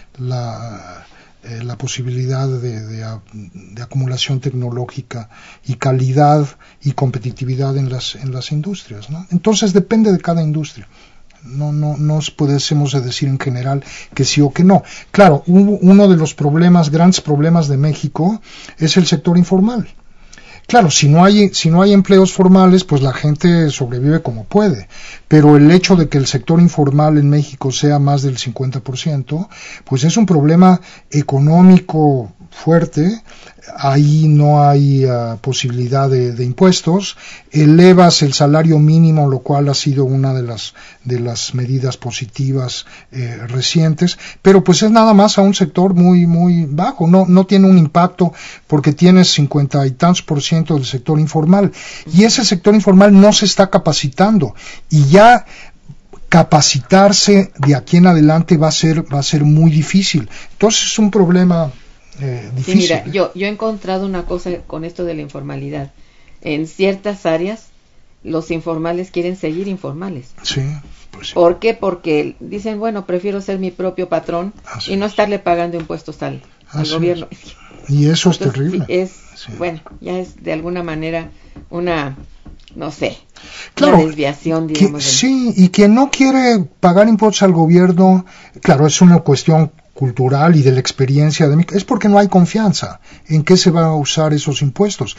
la posibilidad de acumulación tecnológica y calidad y competitividad en las industrias, ¿no? Entonces depende de cada industria. No podemos decir en general que sí o que no. Claro, uno de los grandes problemas de México es el sector informal. Claro, si no hay empleos formales, pues la gente sobrevive como puede, pero el hecho de que el sector informal en México sea más del 50%, pues es un problema económico fuerte. Ahí no hay posibilidad de impuestos, elevas el salario mínimo, lo cual ha sido una de las medidas positivas recientes, pero pues es nada más a un sector muy muy bajo, no tiene un impacto porque tienes 50 y tantos % del sector informal, y ese sector informal no se está capacitando, y ya capacitarse de aquí en adelante va a ser muy difícil. Entonces es un problema difícil. Sí, mira, yo he encontrado una cosa con esto de la informalidad. En ciertas áreas, los informales quieren seguir informales. Sí, pues sí. ¿Por qué? Porque dicen, bueno, prefiero ser mi propio patrón y no estarle pagando impuestos al gobierno. Y eso es terrible. Bueno, ya es de alguna manera una claro, desviación, digamos. Sí, y quien no quiere pagar impuestos al gobierno, claro, es una cuestión cultural y de la experiencia es porque no hay confianza en qué se van a usar esos impuestos.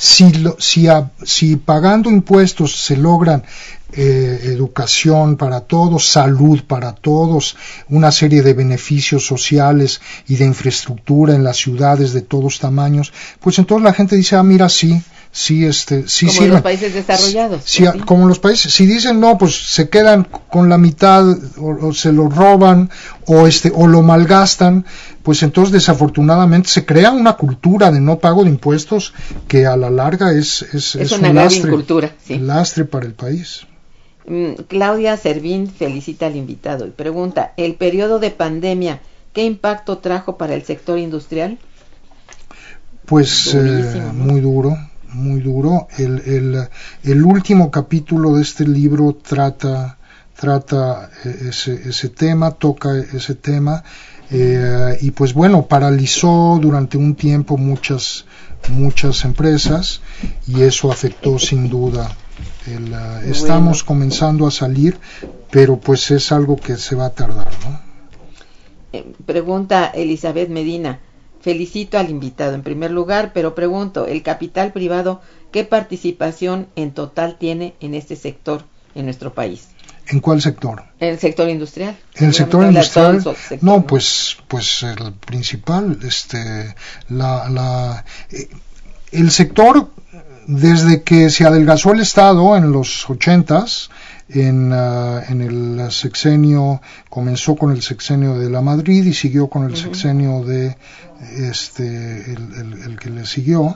Si pagando impuestos se logran educación para todos, salud para todos, una serie de beneficios sociales y de infraestructura en las ciudades de todos tamaños, pues entonces la gente dice, mira, sí como en los países desarrollados. Como los países, si dicen no, pues se quedan con la mitad o se lo roban o lo malgastan, pues entonces desafortunadamente se crea una cultura de no pago de impuestos que a la larga es una un lastre, cultura, sí. Lastre para el país. Claudia Servín felicita al invitado y pregunta, ¿el periodo de pandemia qué impacto trajo para el sector industrial? Pues muy duro. El último capítulo de este libro trata ese tema, toca ese tema, y pues bueno, paralizó durante un tiempo muchas empresas, y eso afectó sin duda. Estamos comenzando a salir, pero pues es algo que se va a tardar, ¿no? Pregunta Elizabeth Medina. Felicito al invitado en primer lugar, pero pregunto, ¿el capital privado qué participación en total tiene en este sector en nuestro país? ¿En cuál sector? En el sector industrial. En el sector industrial, no, pues el principal, el sector, desde que se adelgazó el Estado en los 80s, en el sexenio, comenzó con el sexenio de la Madrid y siguió con el sexenio de el que le siguió.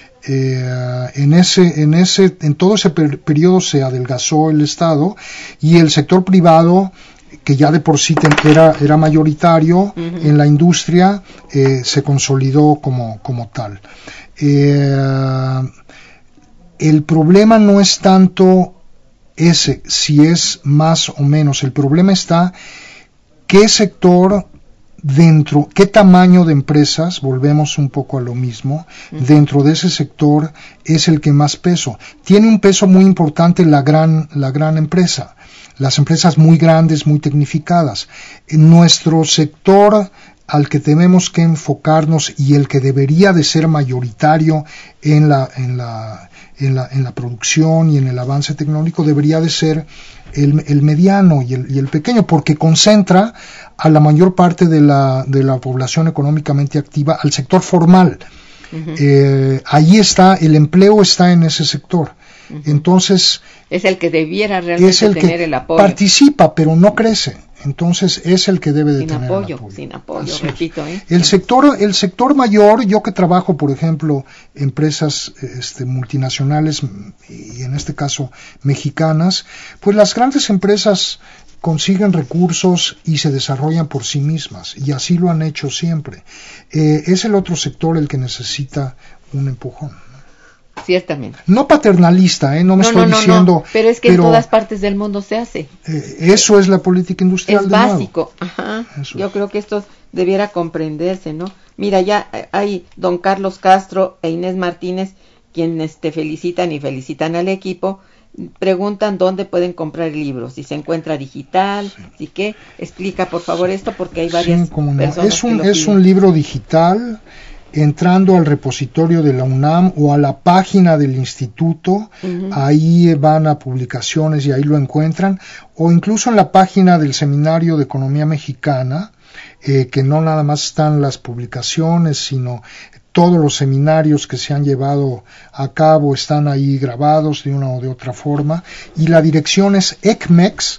En todo ese periodo se adelgazó el Estado, y el sector privado, que ya de por sí era mayoritario en la industria, se consolidó como tal. El problema no es tanto si es más o menos, el problema está qué sector qué tamaño de empresas, volvemos un poco a lo mismo, dentro de ese sector es el que más peso. Tiene un peso muy importante la gran empresa, las empresas muy grandes, muy tecnificadas. En nuestro sector al que tenemos que enfocarnos y el que debería de ser mayoritario en la producción y en el avance tecnológico debería de ser el mediano y el pequeño, porque concentra a la mayor parte de la población económicamente activa al sector formal. Ahí está, el empleo está en ese sector. Entonces es el que debiera realmente tener el apoyo. Participa, pero no crece. Entonces es el que debe de tener apoyo, el apoyo. Sin apoyo, repito. El sector mayor, yo que trabajo, por ejemplo, empresas multinacionales, y en este caso mexicanas, pues las grandes empresas consiguen recursos y se desarrollan por sí mismas, y así lo han hecho siempre. Es el otro sector el que necesita un empujón. Ciertamente. No paternalista, no estoy diciendo... No, pero es que en todas partes del mundo se hace. Eso es la política industrial. Es básico. Ajá. Yo creo que esto debiera comprenderse, ¿no? Mira, ya hay don Carlos Castro e Inés Martínez, quienes te felicitan y felicitan al equipo. Preguntan dónde pueden comprar el libro, si se encuentra digital, si qué. Explica, por favor, esto, porque hay varias personas es un libro digital. Entrando al repositorio de la UNAM o a la página del instituto, ahí van a publicaciones y ahí lo encuentran, o incluso en la página del Seminario de Economía Mexicana, que no nada más están las publicaciones, sino todos los seminarios que se han llevado a cabo están ahí grabados de una o de otra forma, y la dirección es ecmex,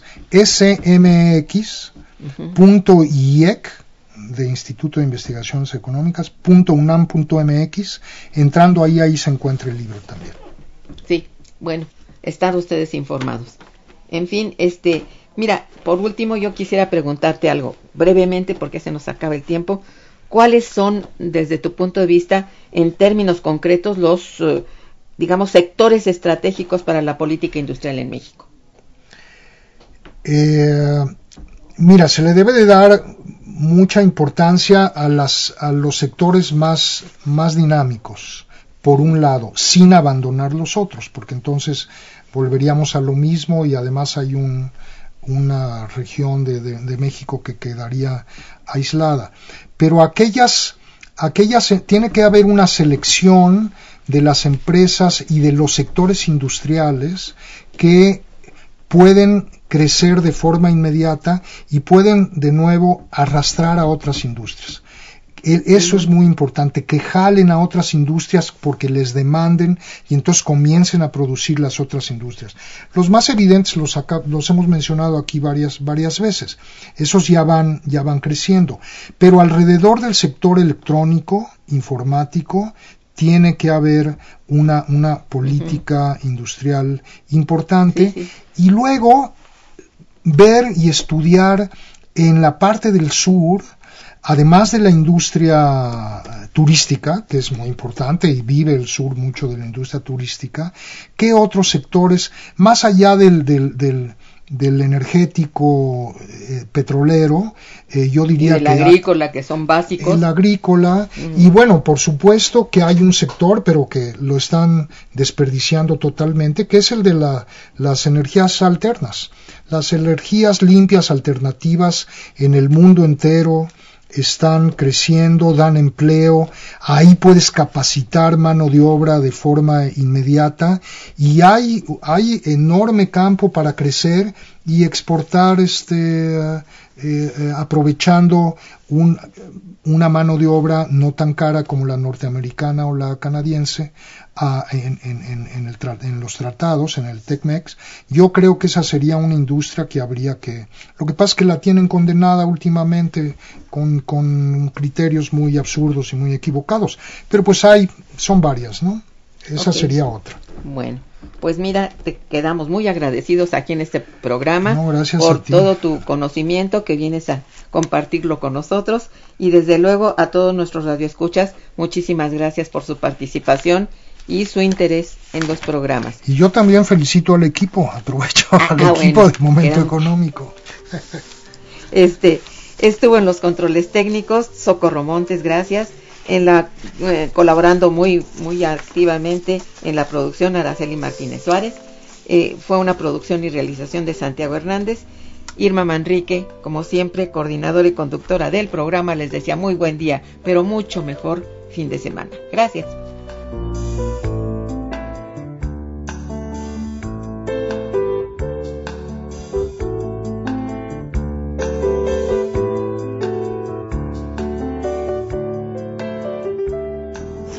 smx.iec, de Instituto de Investigaciones Económicas, .unam.mx. Entrando ahí se encuentra el libro también. Sí, bueno, están ustedes informados. En fin, mira, por último yo quisiera preguntarte algo, brevemente, porque se nos acaba el tiempo. ¿Cuáles son, desde tu punto de vista, en términos concretos, los, sectores estratégicos para la política industrial en México? Mira, se le debe de dar mucha importancia a los sectores más dinámicos, por un lado, sin abandonar los otros, porque entonces volveríamos a lo mismo, y además hay una región de México que quedaría aislada. Pero tiene que haber una selección de las empresas y de los sectores industriales que pueden crecer de forma inmediata y pueden de nuevo arrastrar a otras industrias. Eso es muy importante, que jalen a otras industrias porque les demanden y entonces comiencen a producir las otras industrias. Los más evidentes los hemos mencionado aquí varias veces. Esos ya van creciendo. Pero alrededor del sector electrónico, informático, tiene que haber una política industrial importante, y luego ver y estudiar en la parte del sur, además de la industria turística, que es muy importante y vive el sur mucho de la industria turística, qué otros sectores, más allá del energético petrolero, yo diría que el agrícola, que son básicos. El agrícola, y bueno, por supuesto que hay un sector, pero que lo están desperdiciando totalmente, que es el de las energías alternas. Las energías limpias alternativas en el mundo entero están creciendo, dan empleo, ahí puedes capacitar mano de obra de forma inmediata, y hay enorme campo para crecer y exportar, aprovechando una mano de obra no tan cara como la norteamericana o la canadiense en los tratados, en el TECMEX. Yo creo que esa sería una industria que habría que... Lo que pasa es que la tienen condenada últimamente con criterios muy absurdos y muy equivocados, pero pues son varias, ¿no? Esa sería otra. Bueno, pues mira, te quedamos muy agradecidos aquí en este programa por todo tu conocimiento que vienes a compartirlo con nosotros, y desde luego a todos nuestros radioescuchas, muchísimas gracias por su participación y su interés en los programas. Y yo también felicito al equipo, aprovecho al equipo del Momento Económico. Estuvo en los controles técnicos Socorro Montes, gracias. Colaborando muy activamente en la producción Araceli Martínez Suárez. Fue una producción y realización de Santiago Hernández. Irma Manrique, como siempre, coordinadora y conductora del programa, les decía muy buen día, pero mucho mejor fin de semana. Gracias.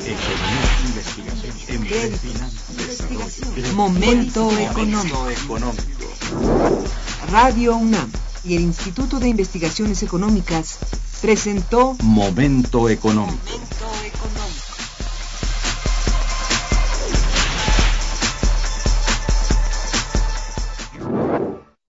Momento económico. Radio UNAM y el Instituto de Investigaciones Económicas presentó Momento económico.